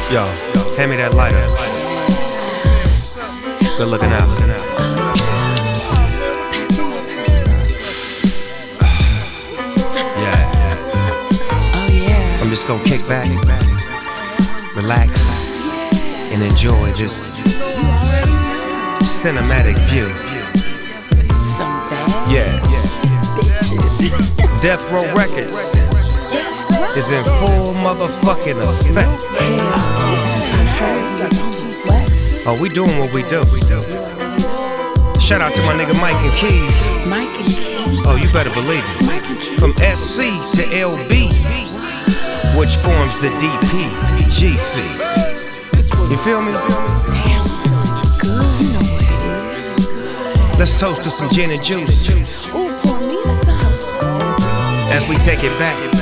Yo, hand me that lighter. Good looking out. Yeah. Oh yeah. I'm just gonna kick back, relax, and enjoy this cinematic view. Some bad Yeah. bitches. Death Row Records is in full motherfucking effect. Oh, we doing what we do. Shout out to my nigga Mike and Keys. Mike and Keys. Oh, you better believe it. From SC to LB, which forms the DPGC. You feel me? Let's toast to some gin and juice Ooh, pour me some. as we take it back